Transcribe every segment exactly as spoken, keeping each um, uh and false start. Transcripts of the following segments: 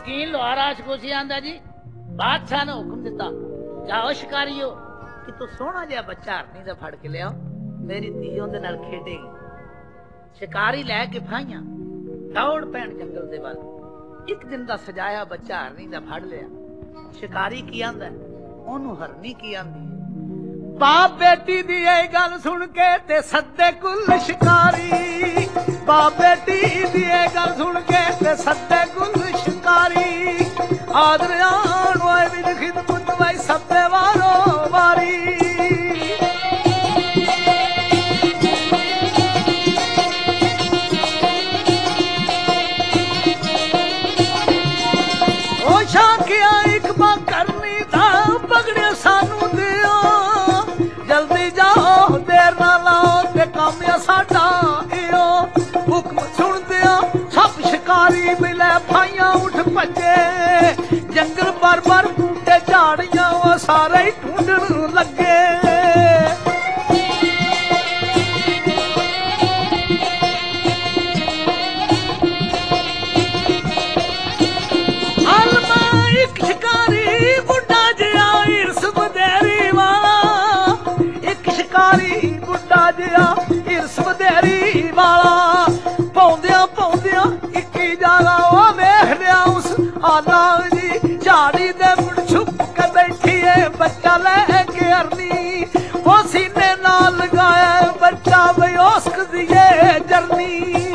शकीन लोहार आशकोशी आंदा जी बादशाह ने हुक्म दिता जाओ शिकारियो कि तू सोहना जिहा बच्चा हरनी दा फड़ के लियाओ मेरी धी उहदे नाल खेडेगी। शिकारी लै के फाइयां दौड़ पैण जंगल दे वल। एक दिन दा सजाया बच्चा हरनी दा फड़ लिया। शिकारी की आंदा ओनू हरनी की आंदी बाप बेटी दी ये गल सुन के ते सद्दे कुल शिकारी। बाप बेटी दी ये गल सुन के ते सद्दे कुल शिकारी। आदर आन होए विद खिदमत वै सब्बे वारो वारी। ओ शाकिया एक बा करनी दा पगड़े सानू दियो जल्दी जाओ देर ना लाओ ते काम साडा इयो। हुक्म सुन दिया सब शिकारी मिले भाइयां उठ भजे। जंगल भर भर बूटे झाड़ियां वो सारे ही ढूंढन लगे। अलमा एक शिकारी बुढ़ा जिया इर्स बदेरी वाला। एक शिकारी बुढ़ा जिया इर्स बदेरी वाला। पौंदिया पौंदिया इक्की जागा वो वेख लिया उस आला जी झाड़ी दे मुड़ छुप के बैठी है बच्चा लेके हरनी। वो सीने नाल लगाया बच्चा बेहोश दिए जरनी।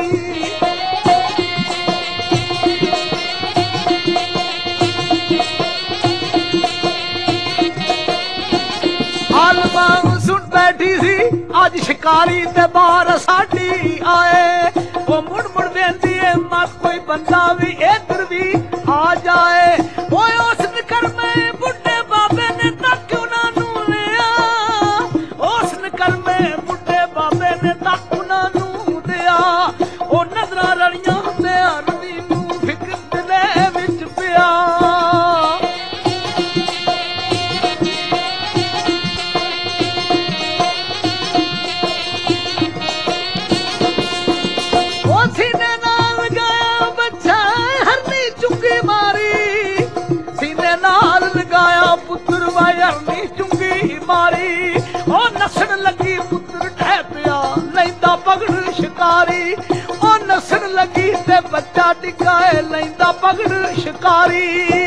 आलमा सुन बैठी सी आज शिकारी ते बार साडी आए। वो मुड़ मुड़ वेंदी है मत कोई बंदा भी इधर भी आ जाए। वो उस निकर में बुढ़े बाबे ने तक क्यों ना नू लिया। उस निकर में बुढ़े बाबे ने तक ना नू दिया। ओ नजरा रड़ियां ते हरनी नू फिक्र दिले विच पिया। पुत्र हरनी चुंगी मारी। ओ नसण लगी पुत्र ढह पिया लैंदा पगड़ शिकारी। ओ नसण लगी ते बच्चा टिकाए लैंदा पगड़ शिकारी।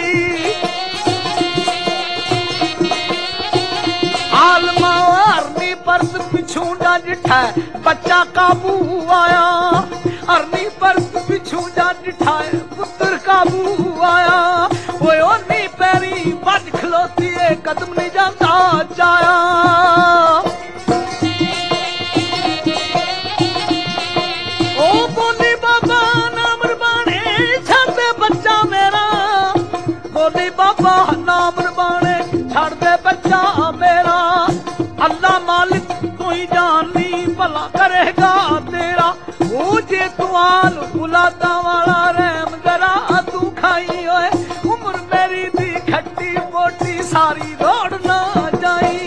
आलमा हरनी परत पिछू जा जिठा बच्चा काबू आया। हरनी परत पिछू जा जिठा पुत्र काबू आया। ओए ओनी पैरी बज खलोती है कदम नहीं जाता जाया। ओ बोली बाबा नाम रबाने छड़ दे बच्चा मेरा। बोली बाबा नाम रबाने छड़ दे बच्चा मेरा। अल्लाह मालिक तू ही जानी भला करेगा तेरा। वो जे तू आल बुलादा वाला रहम करा तू खाई होए। उम्र मेरी दी खट्टी मोटी सारी दौड़ ना जाई।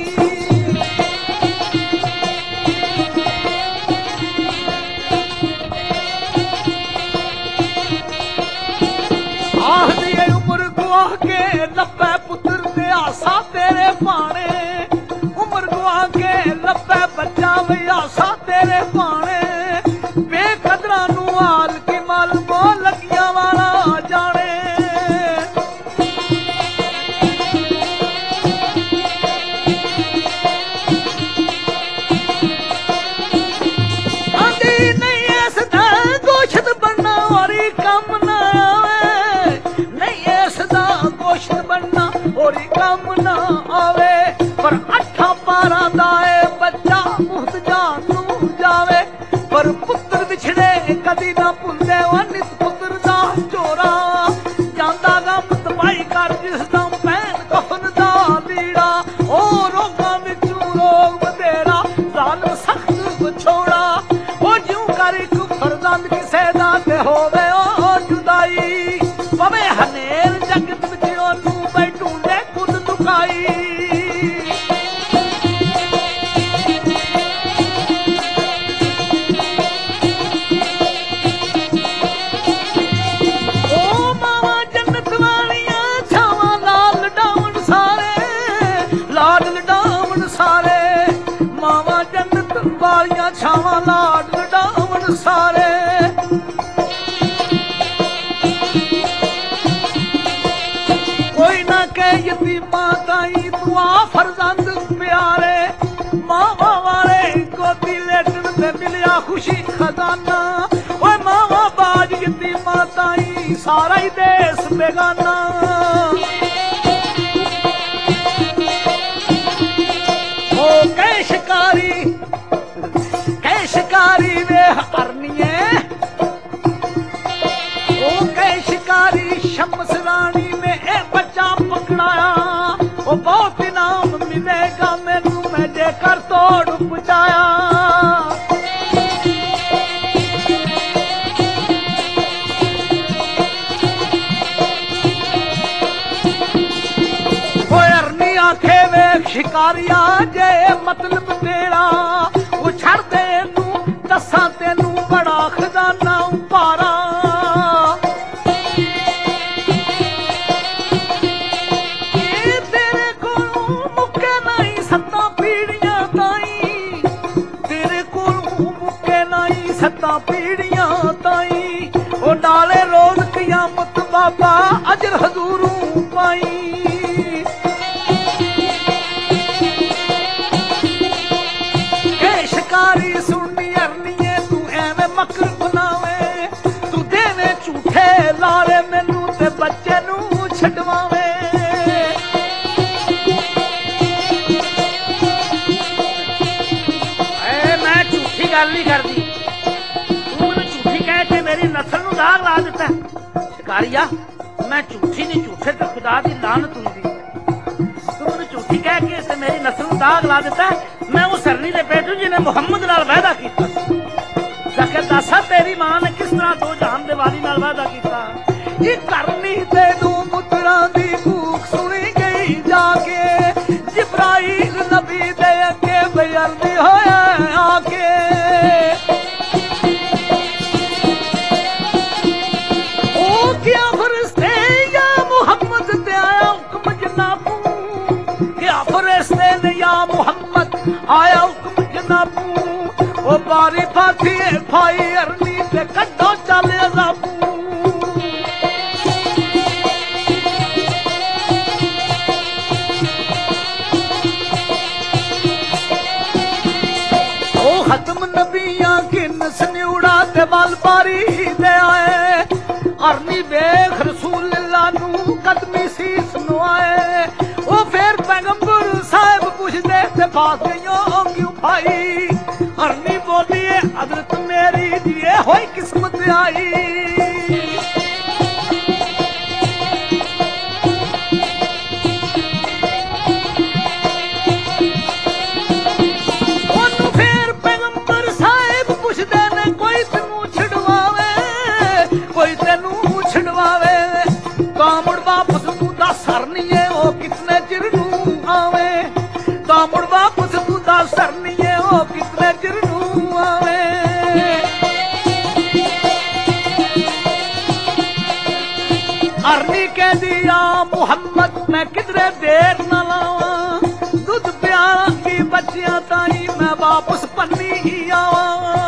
आह दिए उम्र गुआ के लब्बे पुत्र दे आसा तेरे पाने। उम्र गुआ के लब्बे बच्चा वे आसा तेरे पाने। बेकदरा नू हाल की मल बो लगिया वाला जाने। आंदी नहीं इसदा गोश्त बनना और कम ना आवे। नहीं इसदा गोश्त बनना और कम ना आवे। पर अठा पारा दाए बच्चा मुहत जान नू जावे। पर पुत्र बिछड़े कदी ना भुलदे ओ नित पुत्र दा चोरा। जांदा गम तबाही कर जिस दम पैन कफन दा लीड़ा। ओ रोगां विचों रोग बतेरा जालिम सख्त विछोड़ा। ओ ज्यों कर इक फरजंद किसे दा ते होवे ओ जुदाई। पवे हनेर जगत विच ओनू बैठूं दे खुद दुखाई। छावा लाड डावन सारे कोई ना कह यतीमा ताई तू आ फरजंद प्यारे मावा वाले गोदी लेटन ते मिलिया खुशी खजाना ओए मावा बाज यतीमा ताई सारा ही देश बेगाना ओ कै शिकारी कै शिकारी वे हरनिए ओ कै शिकारी शम्स रानी ने ए बच्चा पकड़ाया ओ बहुत इनाम मिलेगा मैनू मैं जेकर तोड़ पुचाया आखे वे शिकारिया जे मतलब तेरा वो छड़ दे नू दसा तेनू बड़ा खजाना उपारा तेरे को मुक्के नहीं सत्ता पीड़ियां ताई तेरे को मुक्के नहीं सत्ता पीड़ियां ताई ओ डाले रोज कियामत बाबा अजर हजूरू पाई शिकारी सुननी अरनीए तू एवें मकर बनावे तू देवे झूठे लारे मैनू ते बच्चे नू छडवावे मैं झूठी गल नहीं करदी तू मैनू झूठी कह के मेरी नस्ल नू दाग ला दिता शिकारिया मैं झूठी नहीं झूठे ते खुदा दी लानत हुंदी तू मैनू झूठी कह के ते मेरी नस्ल नू दाग ला दिता मैं उस सरनी दे बेटू जिन्हें मुहम्मद नाल वादा कीता जाके दसा तेरी मां ने किस तरह दो जहान दे वाली नाल वादा कीता ये करनी तेनू मुतड़ा दी भूख सुनी गई जाके जिब्राइल नबी दे अगे बेअर्दी होया आके ओ क्या फरिश्ते या मुहम्मद ते आया हुक्म जनाबू क्या फरिश्ते ने या मुहम्मद आया हुक्म जनाबू ओ बारी फाथी भाई अरनी ते कड्डो चल अजाबू ओ खत्म नबियां किन सन्यूड़ा ते वाल बारी दे आए अरनी बेख रसूल अल्लाह नू कदमी सीस नवाए ओ फिर पैगंबर साहब पुछदे ते बात गईयो क्यों भाई अरनी बोलिए हजरत मेरी दिए होई किस्मत आई ओनू फिर पैगंबर साहब पुछदे ने कोई तेनू छड़वावे कोई तेनू छड़वावे कामुड़ वापस तू दस सरनीए ओ कितने चिर नू आवे कामुड़ वापस तू दस सरनीए ओ कितने चिर नू आवे अरनी कह दिया मुहम्मद मैं किधरे देर न लावा दूध प्याला की बच्चियां ताई मैं वापस पन्नी ही आवा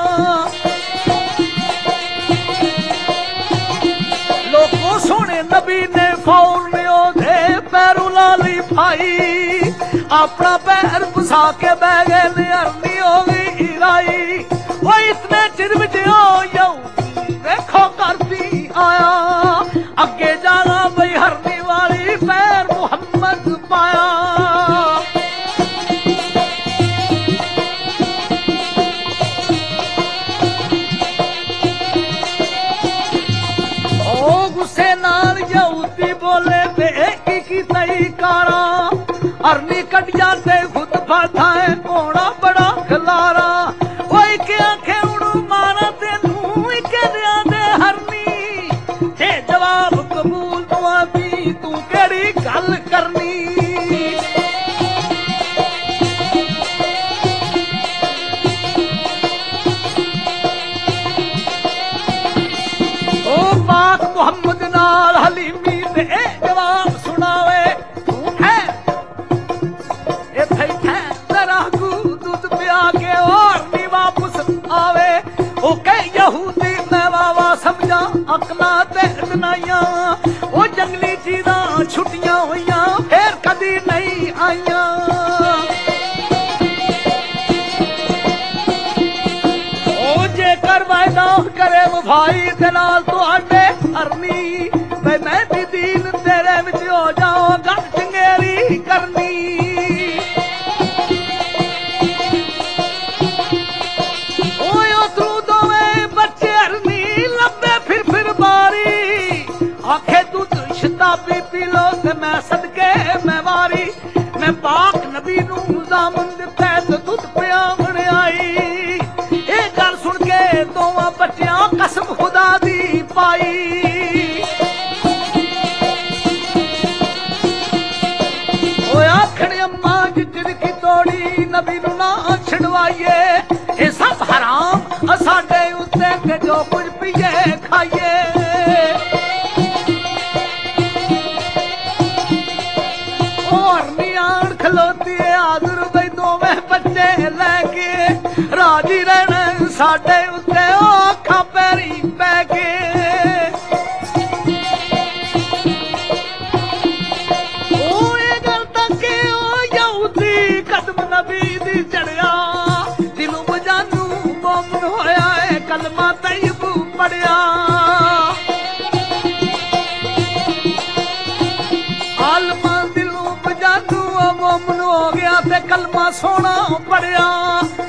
लोगों सोने नबी ने फौर ने ओधे पैरों लाली भाई अपना पैर फसा के बह गए ने अरनी हो गई ईराई वो इतने चिर विच ओ यहूदी देखो करती आया अगे जाना बई हरनी वाली पैर मुहम्मद पाया ओ गुस्से नाल यहूदी बोले ते एक की तई कारा अरनी कट जाते खुद फाथा है होना बड़ा खलारा ओए क्या खेउड़ू मारा तेनू के दिया दे हरनी ते जवाब कबूल दुआ दी तू केड़ी गल करनी ओ पाक मुहम्मद नाल हलीमी ते जवाब सुनावे तू है दूध पिया के और नी वापस के यहूदी मैं वावा समझा अकला ते दनाइया वो जंगली चीज़ां छुट्टियां होइयां फिर कदी नहीं आइयां वायदा करे भाई दे नाल तुहाडे अरनी वे मैं भी दीन तेरे विच हो जाओ गल चंगेरी करनी ओए तू दोवें बच्चे अरनी लब्बे फिर फिर बारी आखे तू शताबी पी लो ते मैं सदके मैं वारी मैं पाक नबी नू जामुन दिता ते दुध पियावण आई दोवां बच्चियां कसम खुदा दी पाई ओए आखण अम्मा जिजर की तोड़ी नबी नू ना छड़वाइए ये सब हराम साडे उत्ते के जो कुछ पिए खाइए और नियाण खलोती है आदर बई दोवें बच्चे लेके राजी रहना साडे उत्ते अखां पैरी पै के ओए गल तक ओ यहूदी कदम नबी दी चढ़िया दिलों बजानू मोमन होया है कलमा तैयब पढ़िया आलमा दिलों बजानू मोमन हो गया ते कलमा सोना पढ़िया